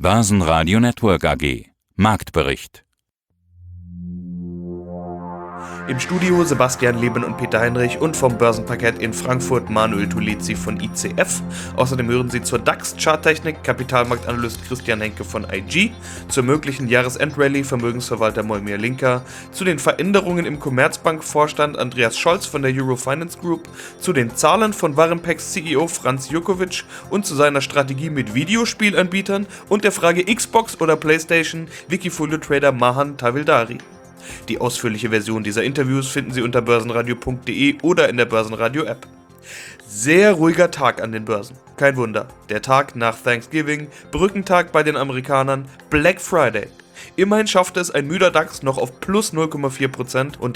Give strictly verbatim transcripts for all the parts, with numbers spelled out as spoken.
Börsenradio Network A G. Marktbericht. Im Studio Sebastian Leben und Peter Heinrich und vom Börsenparkett in Frankfurt Manuel Tulezi von I C F. Außerdem hören Sie zur DAX-Charttechnik Kapitalmarktanalyst Christian Henke von I G, zur möglichen Jahresendrallye Vermögensverwalter Moimir Linker, zu den Veränderungen im Commerzbank-Vorstand Andreas Scholz von der Eurofinance Group, zu den Zahlen von Warenpex C E O Franz Jurkovic und zu seiner Strategie mit Videospielanbietern und der Frage Xbox oder Playstation Wikifolio-Trader Mahan Tavildari. Die ausführliche Version dieser Interviews finden Sie unter börsenradio punkt de oder in der Börsenradio-App. Sehr ruhiger Tag an den Börsen. Kein Wunder. Der Tag nach Thanksgiving, Brückentag bei den Amerikanern, Black Friday. Immerhin schaffte es ein müder DAX noch auf plus null Komma vier Prozent und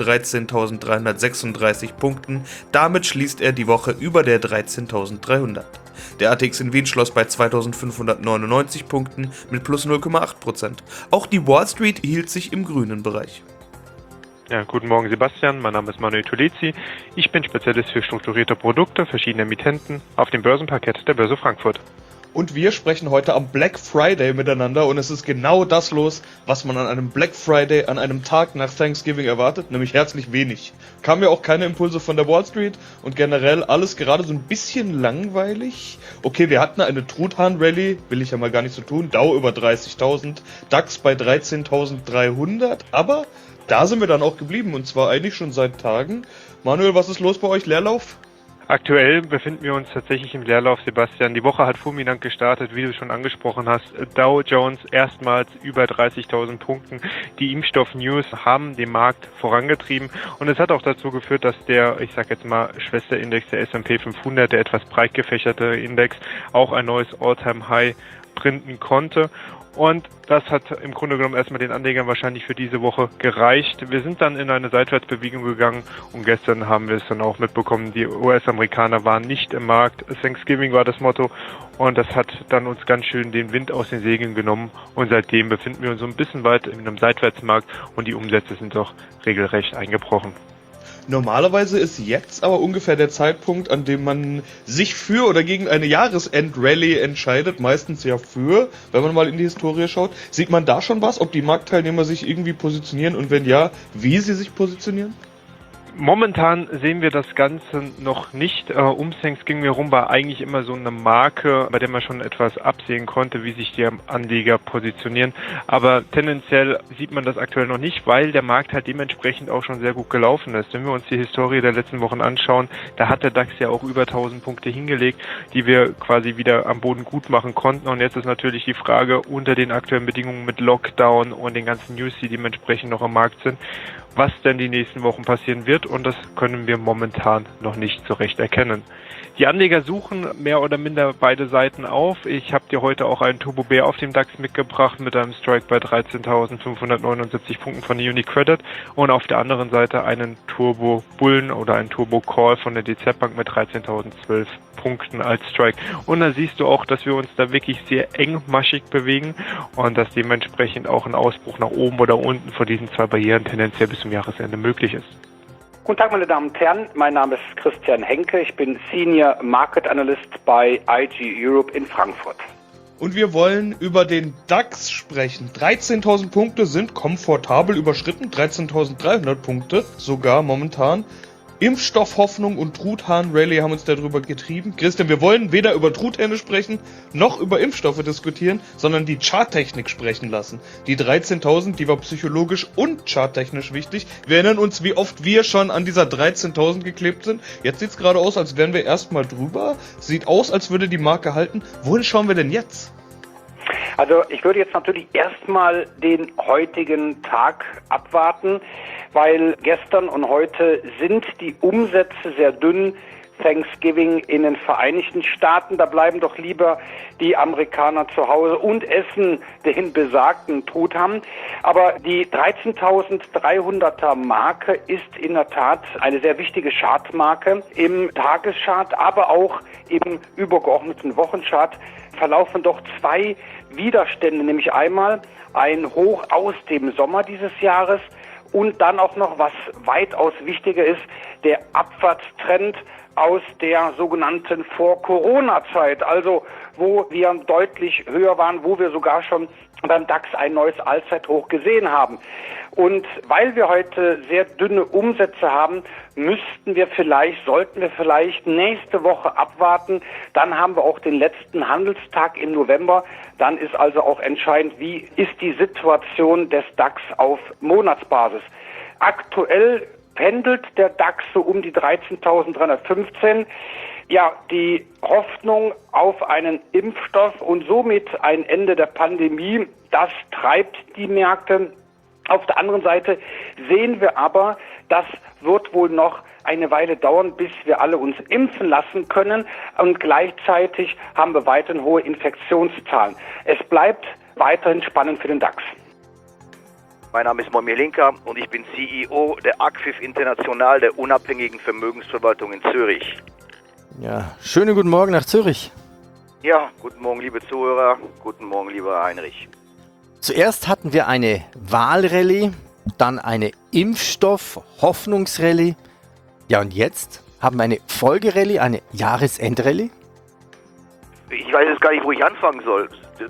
dreizehntausenddreihundertsechsunddreißig Punkten. Damit schließt er die Woche über der dreizehntausenddreihundert. Der A T X in Wien schloss bei zweitausendfünfhundertneunundneunzig Punkten mit plus null Komma acht Prozent. Auch die Wall Street hielt sich im grünen Bereich. Ja, guten Morgen Sebastian, mein Name ist Manuel Tulezi. Ich bin Spezialist für strukturierte Produkte verschiedener Emittenten auf dem Börsenparkett der Börse Frankfurt. Und wir sprechen heute am Black Friday miteinander und es ist genau das los, was man an einem Black Friday, an einem Tag nach Thanksgiving erwartet, nämlich herzlich wenig. Kamen ja auch keine Impulse von der Wall Street und generell alles gerade so ein bisschen langweilig. Okay, wir hatten eine Truthahn-Rallye, will ich ja mal gar nicht so tun, Dow über dreißigtausend, DAX bei dreizehntausenddreihundert, aber da sind wir dann auch geblieben und zwar eigentlich schon seit Tagen. Manuel, was ist los bei euch? Leerlauf? Aktuell befinden wir uns tatsächlich im Leerlauf, Sebastian. Die Woche hat fulminant gestartet, wie du schon angesprochen hast. Dow Jones erstmals über dreißigtausend Punkten. Die Impfstoff-News haben den Markt vorangetrieben und es hat auch dazu geführt, dass der, ich sag jetzt mal, Schwesterindex der S und P fünfhundert, der etwas breit gefächerte Index, auch ein neues All-Time-High printen konnte. Und das hat im Grunde genommen erstmal den Anlegern wahrscheinlich für diese Woche gereicht. Wir sind dann in eine Seitwärtsbewegung gegangen und gestern haben wir es dann auch mitbekommen, die U S-Amerikaner waren nicht im Markt. Thanksgiving war das Motto und das hat dann uns ganz schön den Wind aus den Segeln genommen und seitdem befinden wir uns so ein bisschen weit in einem Seitwärtsmarkt und die Umsätze sind doch regelrecht eingebrochen. Normalerweise ist jetzt aber ungefähr der Zeitpunkt, an dem man sich für oder gegen eine Jahresendrallye entscheidet, meistens ja für, wenn man mal in die Historie schaut. Sieht man da schon was, ob die Marktteilnehmer sich irgendwie positionieren und wenn ja, wie sie sich positionieren? Momentan sehen wir das Ganze noch nicht. Äh, um Thanksgiving herum war eigentlich immer so eine Marke, bei der man schon etwas absehen konnte, wie sich die Anleger positionieren. Aber tendenziell sieht man das aktuell noch nicht, weil der Markt halt dementsprechend auch schon sehr gut gelaufen ist. Wenn wir uns die Historie der letzten Wochen anschauen, da hat der DAX ja auch über tausend Punkte hingelegt, die wir quasi wieder am Boden gut machen konnten. Und jetzt ist natürlich die Frage unter den aktuellen Bedingungen mit Lockdown und den ganzen News, die dementsprechend noch am Markt sind, was denn die nächsten Wochen passieren wird und das können wir momentan noch nicht so recht erkennen. Die Anleger suchen mehr oder minder beide Seiten auf. Ich habe dir heute auch einen Turbo Bär auf dem DAX mitgebracht mit einem Strike bei dreizehntausendfünfhundertneunundsiebzig Punkten von der UniCredit und auf der anderen Seite einen Turbo Bullen oder einen Turbo Call von der D Z Bank mit dreizehntausendzwölf Punkten als Strike. Und da siehst du auch, dass wir uns da wirklich sehr engmaschig bewegen und dass dementsprechend auch ein Ausbruch nach oben oder unten von diesen zwei Barrieren tendenziell bis zum Jahresende möglich ist. Guten Tag, meine Damen und Herren. Mein Name ist Christian Henke. Ich bin Senior Market Analyst bei I G Europe in Frankfurt. Und wir wollen über den DAX sprechen. dreizehntausend Punkte sind komfortabel überschritten. dreizehntausenddreihundert Punkte sogar momentan. Impfstoffhoffnung und Truthahn-Rallye haben uns darüber getrieben. Christian, wir wollen weder über Truthähne sprechen, noch über Impfstoffe diskutieren, sondern die Charttechnik sprechen lassen. Die dreizehntausend, die war psychologisch und charttechnisch wichtig. Wir erinnern uns, wie oft wir schon an dieser dreizehntausend geklebt sind. Jetzt sieht es gerade aus, als wären wir erstmal drüber. Sieht aus, als würde die Marke halten. Wohin schauen wir denn jetzt? Also ich würde jetzt natürlich erstmal den heutigen Tag abwarten, weil gestern und heute sind die Umsätze sehr dünn. Thanksgiving in den Vereinigten Staaten, da bleiben doch lieber die Amerikaner zu Hause und essen den besagten Truthahn. Aber die dreizehntausenddreihunderter Marke ist in der Tat eine sehr wichtige Chartmarke. Im Tageschart, aber auch im übergeordneten Wochenchart verlaufen doch zwei Widerstände, nämlich einmal ein Hoch aus dem Sommer dieses Jahres und dann auch noch, was weitaus wichtiger ist, der Abwärtstrend aus der sogenannten Vor-Corona-Zeit, also wo wir deutlich höher waren, wo wir sogar schon beim DAX ein neues Allzeithoch gesehen haben. Und weil wir heute sehr dünne Umsätze haben, müssten wir vielleicht, sollten wir vielleicht nächste Woche abwarten. Dann haben wir auch den letzten Handelstag im November. Dann ist also auch entscheidend, wie ist die Situation des DAX auf Monatsbasis. Aktuell pendelt der DAX so um die dreizehntausenddreihundertfünfzehn. Ja, die Hoffnung auf einen Impfstoff und somit ein Ende der Pandemie, das treibt die Märkte. Auf der anderen Seite sehen wir aber, das wird wohl noch eine Weile dauern, bis wir alle uns impfen lassen können. Und gleichzeitig haben wir weiterhin hohe Infektionszahlen. Es bleibt weiterhin spannend für den DAX. Mein Name ist Momir Linker und ich bin C E O der A C F I F International, der unabhängigen Vermögensverwaltung in Zürich. Ja, schönen guten Morgen nach Zürich. Ja, guten Morgen, liebe Zuhörer. Guten Morgen, lieber Heinrich. Zuerst hatten wir eine Wahlrallye, dann eine Impfstoff-Hoffnungsrallye. Ja, und jetzt haben wir eine Folgerallye, eine Jahresendrallye. Ich weiß jetzt gar nicht, wo ich anfangen soll.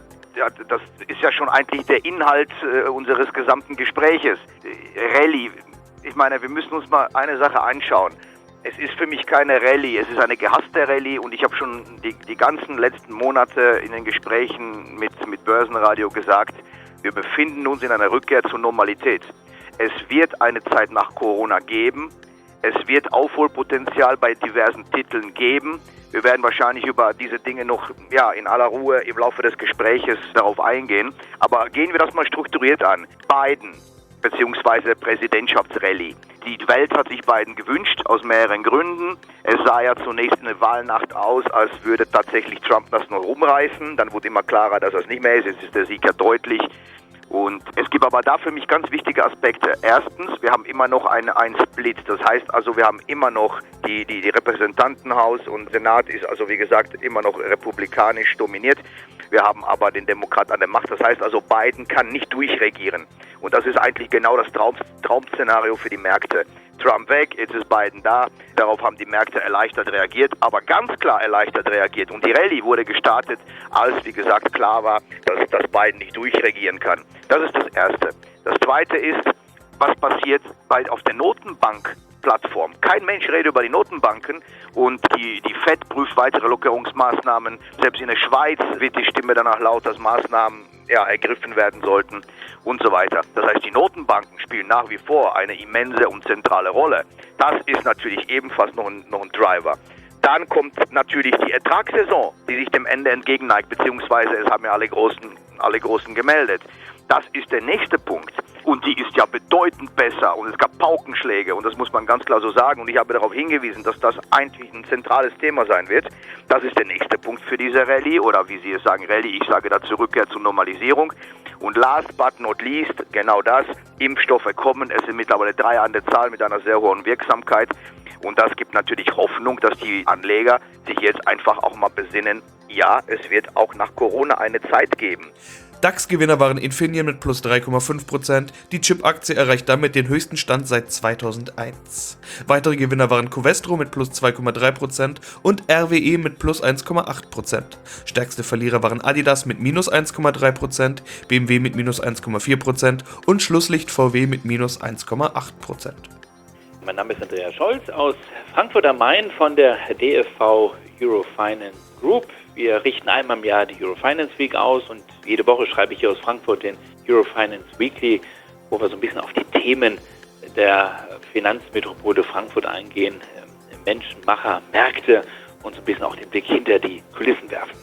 Das ist ja schon eigentlich der Inhalt unseres gesamten Gespräches. Rallye. Ich meine, wir müssen uns mal eine Sache anschauen. Es ist für mich keine Rallye, es ist eine gehasste Rallye und ich habe schon die, die ganzen letzten Monate in den Gesprächen mit, mit Börsenradio gesagt, wir befinden uns in einer Rückkehr zur Normalität. Es wird eine Zeit nach Corona geben, es wird Aufholpotenzial bei diversen Titeln geben. Wir werden wahrscheinlich über diese Dinge noch ja, in aller Ruhe im Laufe des Gespräches darauf eingehen. Aber gehen wir das mal strukturiert an. Biden beziehungsweise Präsidentschaftsrallye. Die Welt hat sich Biden gewünscht, aus mehreren Gründen. Es sah ja zunächst eine Wahlnacht aus, als würde tatsächlich Trump das nur rumreißen. Dann wurde immer klarer, dass das nicht mehr ist. Jetzt ist der Sieg ja deutlich. Und es gibt aber da für mich ganz wichtige Aspekte. Erstens, wir haben immer noch einen, einen Split. Das heißt also, wir haben immer noch die, die, die Repräsentantenhaus und Senat ist also, wie gesagt, immer noch republikanisch dominiert. Wir haben aber den Demokrat an der Macht. Das heißt also, Biden kann nicht durchregieren. Und das ist eigentlich genau das Traum, Traum-Szenario für die Märkte. Trump weg, jetzt ist Biden da. Darauf haben die Märkte erleichtert reagiert, aber ganz klar erleichtert reagiert. Und die Rallye wurde gestartet, als, wie gesagt, klar war, dass, dass Biden nicht durchregieren kann. Das ist das Erste. Das Zweite ist, was passiert bei, auf der Notenbank-Plattform. Kein Mensch redet über die Notenbanken und die, die Fed prüft weitere Lockerungsmaßnahmen. Selbst in der Schweiz wird die Stimme danach laut, dass Maßnahmen ja, ergriffen werden sollten und so weiter. Das heißt, die Notenbanken spielen nach wie vor eine immense und zentrale Rolle. Das ist natürlich ebenfalls noch ein, noch ein Driver. Dann kommt natürlich die Ertragssaison, die sich dem Ende entgegenneigt, beziehungsweise es haben ja alle Großen, alle Großen gemeldet. Das ist der nächste Punkt. Und die ist ja bedeutend besser und es gab Paukenschläge und das muss man ganz klar so sagen und ich habe darauf hingewiesen, dass das eigentlich ein zentrales Thema sein wird. Das ist der nächste Punkt für diese Rallye oder wie Sie es sagen, Rallye, ich sage dazu Rückkehr zur Normalisierung. Und last but not least, genau das, Impfstoffe kommen, es sind mittlerweile drei an der Zahl mit einer sehr hohen Wirksamkeit und das gibt natürlich Hoffnung, dass die Anleger sich jetzt einfach auch mal besinnen, ja, es wird auch nach Corona eine Zeit geben. DAX-Gewinner waren Infineon mit plus drei Komma fünf Prozent, die Chip-Aktie erreicht damit den höchsten Stand seit zweitausendeins. Weitere Gewinner waren Covestro mit plus zwei Komma drei Prozent und R W E mit plus eins Komma acht Prozent. Stärkste Verlierer waren Adidas mit minus eins Komma drei Prozent, B M W mit minus eins Komma vier Prozent und Schlusslicht V W mit minus eins Komma acht Prozent. Mein Name ist Andreas Scholz aus Frankfurt am Main von der D F V Eurofinance Group. Wir richten einmal im Jahr die Eurofinance Week aus und jede Woche schreibe ich hier aus Frankfurt den Eurofinance Weekly, wo wir so ein bisschen auf die Themen der Finanzmetropole Frankfurt eingehen, Menschen, Macher, Märkte und so ein bisschen auch den Blick hinter die Kulissen werfen.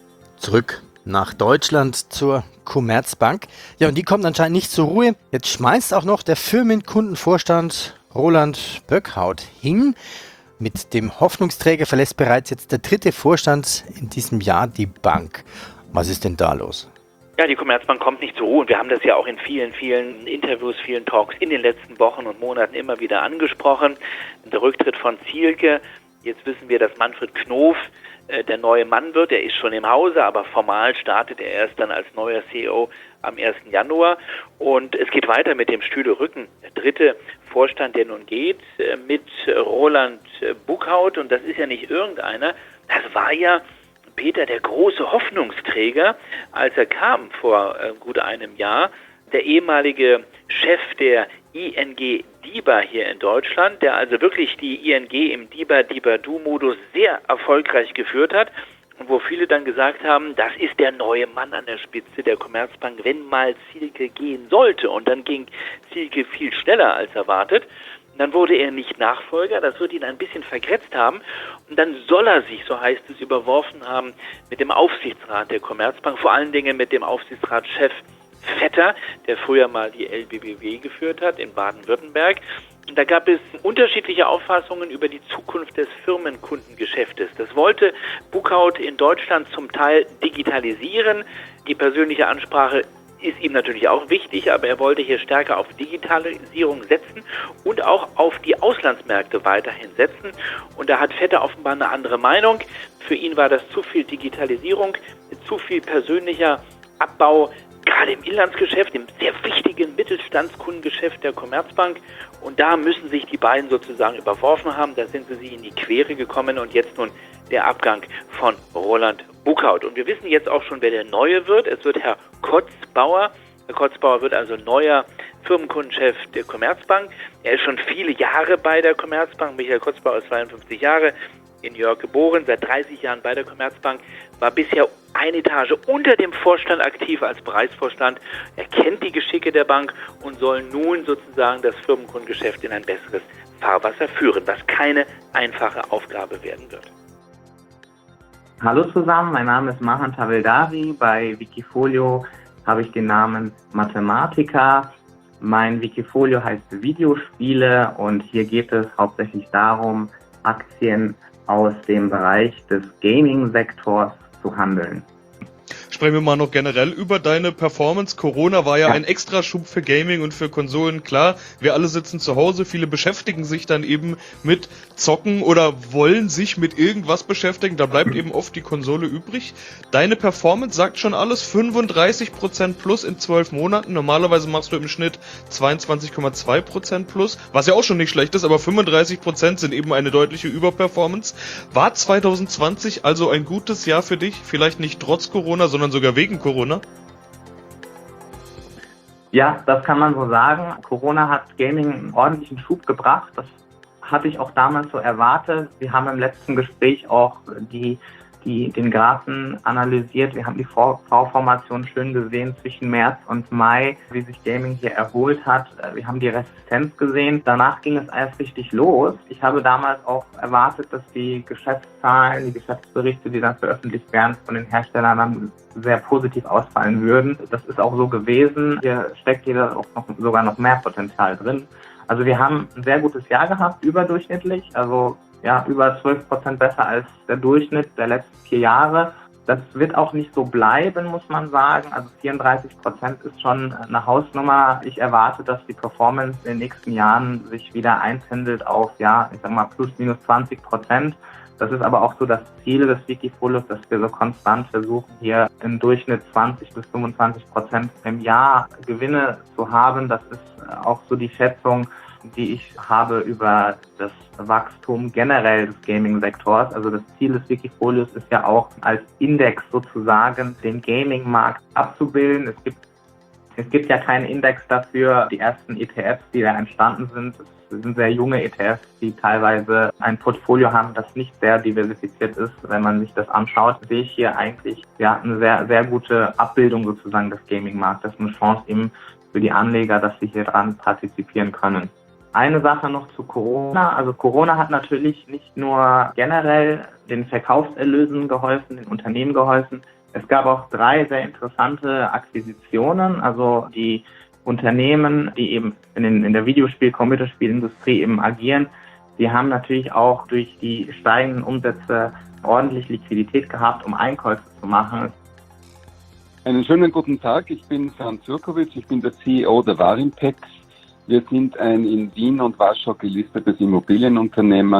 Zurück nach Deutschland zur Commerzbank. Ja, und die kommt anscheinend nicht zur Ruhe. Jetzt schmeißt auch noch der Firmenkundenvorstand Roland Böckhaut hin. Mit dem Hoffnungsträger verlässt bereits jetzt der dritte Vorstand in diesem Jahr die Bank. Was ist denn da los? Ja, die Commerzbank kommt nicht zur Ruhe und wir haben das ja auch in vielen, vielen Interviews, vielen Talks in den letzten Wochen und Monaten immer wieder angesprochen. Der Rücktritt von Zielke, jetzt wissen wir, dass Manfred Knof äh, der neue Mann wird. Er ist schon im Hause, aber formal startet er erst dann als neuer C E O am ersten Januar. Und es geht weiter mit dem Stühle-Rücken. Der dritte Vorstand, der nun geht, äh, mit Roland äh, Buckhaut. Und das ist ja nicht irgendeiner. Das war ja Peter, der große Hoffnungsträger, als er kam vor äh, gut einem Jahr. Der ehemalige Chef der I N G DiBa hier in Deutschland, der also wirklich die I N G im DiBa-DiBa-Du-Modus sehr erfolgreich geführt hat und wo viele dann gesagt haben, das ist der neue Mann an der Spitze der Commerzbank, wenn mal Zielke gehen sollte. Und dann ging Zielke viel schneller als erwartet. Dann wurde er nicht Nachfolger, das wird ihn ein bisschen vergrätzt haben. Und dann soll er sich, so heißt es, überworfen haben mit dem Aufsichtsrat der Commerzbank, vor allen Dingen mit dem Aufsichtsratschef Vetter, der früher mal die L B B W geführt hat in Baden-Württemberg. Und da gab es unterschiedliche Auffassungen über die Zukunft des Firmenkundengeschäftes. Das wollte Buckhaut in Deutschland zum Teil digitalisieren. Die persönliche Ansprache ist ihm natürlich auch wichtig, aber er wollte hier stärker auf Digitalisierung setzen und auch auf die Auslandsmärkte weiterhin setzen. Und da hat Vetter offenbar eine andere Meinung. Für ihn war das zu viel Digitalisierung, zu viel persönlicher Abbau, gerade im Inlandsgeschäft, im sehr wichtigen Mittelstandskundengeschäft der Commerzbank. Und da müssen sich die beiden sozusagen überworfen haben. Da sind sie sich in die Quere gekommen und jetzt nun der Abgang von Roland Buckhaut. Und wir wissen jetzt auch schon, wer der Neue wird. Es wird Herr Kotzbauer. Herr Kotzbauer wird also neuer Firmenkundenchef der Commerzbank. Er ist schon viele Jahre bei der Commerzbank. Michael Kotzbauer ist zweiundfünfzig Jahre, in New York geboren, seit dreißig Jahren bei der Commerzbank, war bisher eine Etage unter dem Vorstand aktiv als Bereichsvorstand. Er kennt die Geschicke der Bank und soll nun sozusagen das Firmenkundengeschäft in ein besseres Fahrwasser führen, was keine einfache Aufgabe werden wird. Hallo zusammen, mein Name ist Mahan Taveldari. Bei Wikifolio habe ich den Namen Mathematiker. Mein Wikifolio heißt Videospiele und hier geht es hauptsächlich darum, Aktien aus dem Bereich des Gaming-Sektors zu handeln. Sprechen wir mal noch generell über deine Performance. Corona war ja, ja ein Extraschub für Gaming und für Konsolen. Klar, wir alle sitzen zu Hause, viele beschäftigen sich dann eben mit Zocken oder wollen sich mit irgendwas beschäftigen. Da bleibt eben oft die Konsole übrig. Deine Performance sagt schon alles, fünfunddreißig Prozent plus in zwölf Monaten. Normalerweise machst du im Schnitt zweiundzwanzig Komma zwei Prozent plus, was ja auch schon nicht schlecht ist, aber fünfunddreißig Prozent sind eben eine deutliche Überperformance. War zwanzig zwanzig also ein gutes Jahr für dich? Vielleicht nicht trotz Corona, sondern sogar wegen Corona? Ja, das kann man so sagen. Corona hat Gaming einen ordentlichen Schub gebracht. Das hatte ich auch damals so erwartet. Wir haben im letzten Gespräch auch die, die, den Graphen analysiert. Wir haben die V-Formation schön gesehen zwischen März und Mai, wie sich Gaming hier erholt hat. Wir haben die Resistenz gesehen. Danach ging es erst richtig los. Ich habe damals auch erwartet, dass die Geschäftszahlen, die Geschäftsberichte, die dann veröffentlicht werden von den Herstellern, dann sehr positiv ausfallen würden. Das ist auch so gewesen. Hier steckt jeder auch noch, sogar noch mehr Potenzial drin. Also wir haben ein sehr gutes Jahr gehabt, überdurchschnittlich. Also ja, über zwölf Prozent besser als der Durchschnitt der letzten vier Jahre. Das wird auch nicht so bleiben, muss man sagen. Also vierunddreißig Prozent ist schon eine Hausnummer. Ich erwarte, dass die Performance in den nächsten Jahren sich wieder einpendelt auf, ja, ich sag mal, plus minus zwanzig Prozent. Das ist aber auch so das Ziel des Wikifolios, dass wir so konstant versuchen, hier im Durchschnitt zwanzig bis fünfundzwanzig Prozent im Jahr Gewinne zu haben. Das ist auch so die Schätzung, die ich habe über das Wachstum generell des Gaming-Sektors. Also das Ziel des Wikifolios ist ja auch als Index sozusagen den Gaming-Markt abzubilden. Es gibt, es gibt ja keinen Index dafür. Die ersten E T Fs, die da entstanden sind, das sind sehr junge E T Fs, die teilweise ein Portfolio haben, das nicht sehr diversifiziert ist. Wenn man sich das anschaut, sehe ich hier eigentlich ja eine sehr, sehr gute Abbildung sozusagen des Gaming-Marktes, eine Chance eben für die Anleger, dass sie hier dran partizipieren können. Eine Sache noch zu Corona. Also Corona hat natürlich nicht nur generell den Verkaufserlösen geholfen, den Unternehmen geholfen. Es gab auch drei sehr interessante Akquisitionen. Also die Unternehmen, die eben in, den, in der Videospiel-, Computerspielindustrie eben agieren, die haben natürlich auch durch die steigenden Umsätze ordentlich Liquidität gehabt, um Einkäufe zu machen. Einen schönen guten Tag, ich bin Franz Jurkovic, ich bin der C E O der Warimpex. Wir sind ein in Wien und Warschau gelistetes Immobilienunternehmen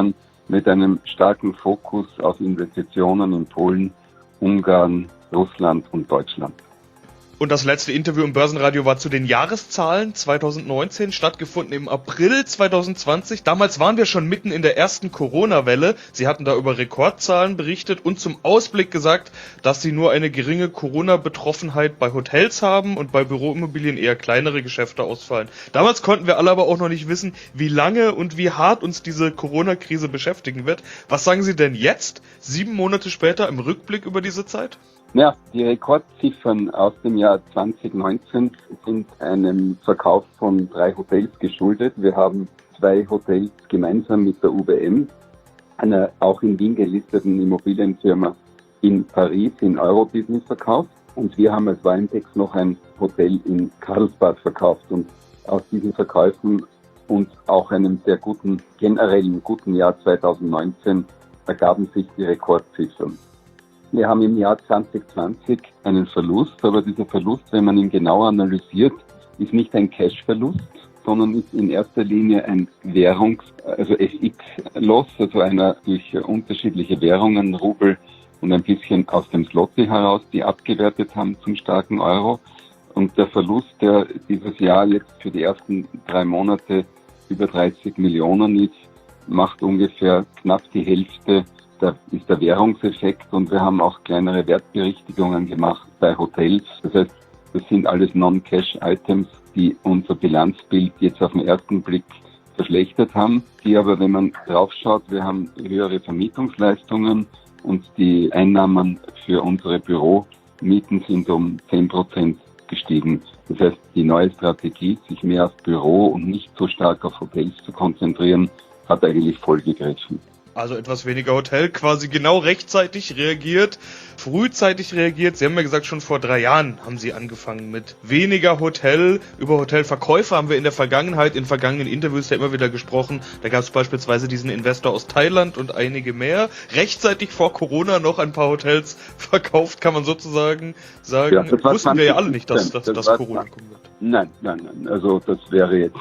mit einem starken Fokus auf Investitionen in Polen, Ungarn, Russland und Deutschland. Und das letzte Interview im Börsenradio war zu den Jahreszahlen zwanzig neunzehn, stattgefunden im April zwanzig zwanzig. Damals waren wir schon mitten in der ersten Corona-Welle. Sie hatten da über Rekordzahlen berichtet und zum Ausblick gesagt, dass Sie nur eine geringe Corona-Betroffenheit bei Hotels haben und bei Büroimmobilien eher kleinere Geschäfte ausfallen. Damals konnten wir alle aber auch noch nicht wissen, wie lange und wie hart uns diese Corona-Krise beschäftigen wird. Was sagen Sie denn jetzt, sieben Monate später, im Rückblick über diese Zeit? Ja, die Rekordziffern aus dem Jahr zwanzig neunzehn sind einem Verkauf von drei Hotels geschuldet. Wir haben zwei Hotels gemeinsam mit der U B M, einer auch in Wien gelisteten Immobilienfirma, in Paris in Eurobusiness verkauft. Und wir haben als Warentex noch ein Hotel in Karlsbad verkauft. Und aus diesen Verkäufen und auch einem sehr guten, generellen guten Jahr zwanzig neunzehn ergaben sich die Rekordziffern. Wir haben im Jahr zwanzig zwanzig einen Verlust, aber dieser Verlust, wenn man ihn genau analysiert, ist nicht ein Cash-Verlust, sondern ist in erster Linie ein Währungs-, also F X-Loss, also einer durch unterschiedliche Währungen, Rubel und ein bisschen aus dem Zloty heraus, die abgewertet haben zum starken Euro. Und der Verlust, der dieses Jahr jetzt für die ersten drei Monate über dreißig Millionen ist, macht ungefähr knapp die Hälfte. Da ist der Währungseffekt und wir haben auch kleinere Wertberichtigungen gemacht bei Hotels. Das heißt, das sind alles Non-Cash-Items, die unser Bilanzbild jetzt auf den ersten Blick verschlechtert haben, die aber, wenn man draufschaut, wir haben höhere Vermietungsleistungen und die Einnahmen für unsere Büromieten sind um zehn Prozent gestiegen. Das heißt, die neue Strategie, sich mehr auf Büro und nicht so stark auf Hotels zu konzentrieren, hat eigentlich voll gegriffen. Also etwas weniger Hotel, quasi genau rechtzeitig reagiert, frühzeitig reagiert. Sie haben ja gesagt, schon vor drei Jahren haben Sie angefangen mit weniger Hotel. Über Hotelverkäufe haben wir in der Vergangenheit, in vergangenen Interviews ja immer wieder gesprochen. Da gab es beispielsweise diesen Investor aus Thailand und einige mehr. Rechtzeitig vor Corona noch ein paar Hotels verkauft, kann man sozusagen sagen. Ja, das wussten wir ja alle nicht, dass, dass, das dass Corona kommen wird. Nein, nein, nein. Also das wäre jetzt...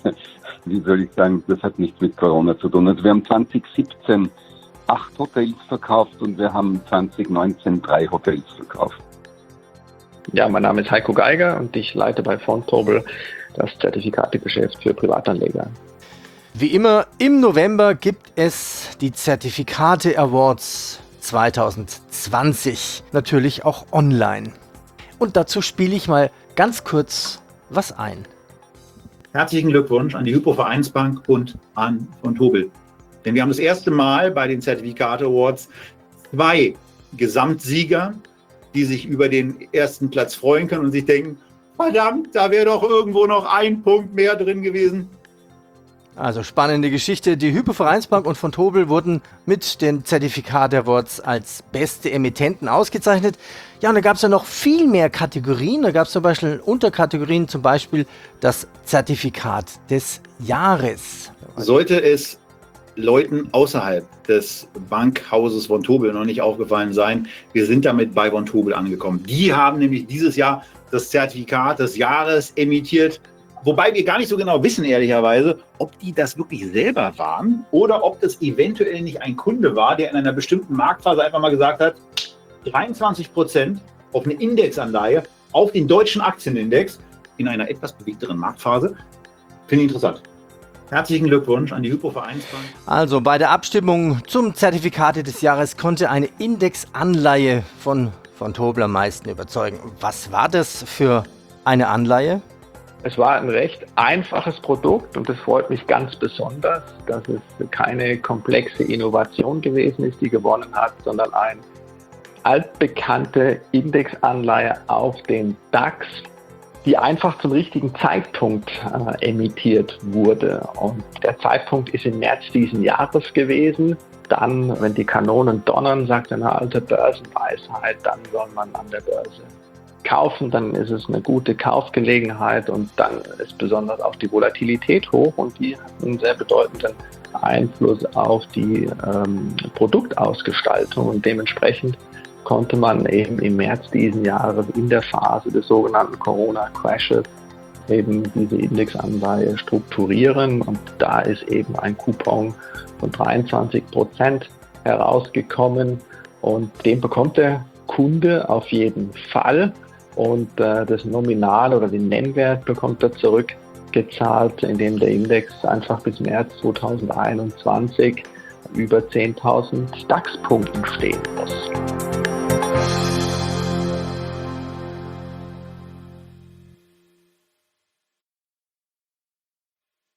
Wie soll ich sagen, das hat nichts mit Corona zu tun. Also wir haben zwanzig siebzehn acht Hotels verkauft und wir haben zwanzig neunzehn drei Hotels verkauft. Ja, mein Name ist Heiko Geiger und ich leite bei Vontobel das Zertifikategeschäft für Privatanleger. Wie immer, im November gibt es die Zertifikate Awards zwanzig zwanzig. Natürlich auch online. Und dazu spiele ich mal ganz kurz was ein. Herzlichen Glückwunsch an die Hypo Vereinsbank und an Vontobel. Denn wir haben das erste Mal bei den Zertifikate Awards zwei Gesamtsieger, die sich über den ersten Platz freuen können und sich denken, verdammt, da wäre doch irgendwo noch ein Punkt mehr drin gewesen. Also spannende Geschichte. Die Hypo Vereinsbank und Vontobel wurden mit den Zertifikate Awards als beste Emittenten ausgezeichnet. Ja, und da gab es ja noch viel mehr Kategorien. Da gab es zum Beispiel Unterkategorien, zum Beispiel das Zertifikat des Jahres. Sollte es Leuten außerhalb des Bankhauses Vontobel noch nicht aufgefallen sein, wir sind damit bei Vontobel angekommen. Die haben nämlich dieses Jahr das Zertifikat des Jahres emittiert. Wobei wir gar nicht so genau wissen, ehrlicherweise, ob die das wirklich selber waren oder ob das eventuell nicht ein Kunde war, der in einer bestimmten Marktphase einfach mal gesagt hat, dreiundzwanzig Prozent auf eine Indexanleihe, auf den deutschen Aktienindex in einer etwas bewegteren Marktphase. Finde ich interessant. Herzlichen Glückwunsch an die Hypo Vereinsbank. Also bei der Abstimmung zum Zertifikate des Jahres konnte eine Indexanleihe von Vontobel am meisten überzeugen. Was war das für eine Anleihe? Es war ein recht einfaches Produkt und es freut mich ganz besonders, dass es keine komplexe Innovation gewesen ist, die gewonnen hat, sondern eine altbekannte Indexanleihe auf den DAX, die einfach zum richtigen Zeitpunkt äh, emittiert wurde. Und der Zeitpunkt ist im März diesen Jahres gewesen. Dann, wenn die Kanonen donnern, sagt eine alte Börsenweisheit, dann soll man an der Börse kaufen, dann ist es eine gute Kaufgelegenheit und dann ist besonders auch die Volatilität hoch und die hat einen sehr bedeutenden Einfluss auf die ähm, Produktausgestaltung und dementsprechend konnte man eben im März diesen Jahres in der Phase des sogenannten Corona-Crashes eben diese Indexanleihe strukturieren. Und da ist eben ein Coupon von dreiundzwanzig Prozent herausgekommen. Und den bekommt der Kunde auf jeden Fall. Und äh, das Nominal oder den Nennwert bekommt er zurückgezahlt, indem der Index einfach bis März zweitausendeinundzwanzig über zehntausend DAX-Punkten stehen muss.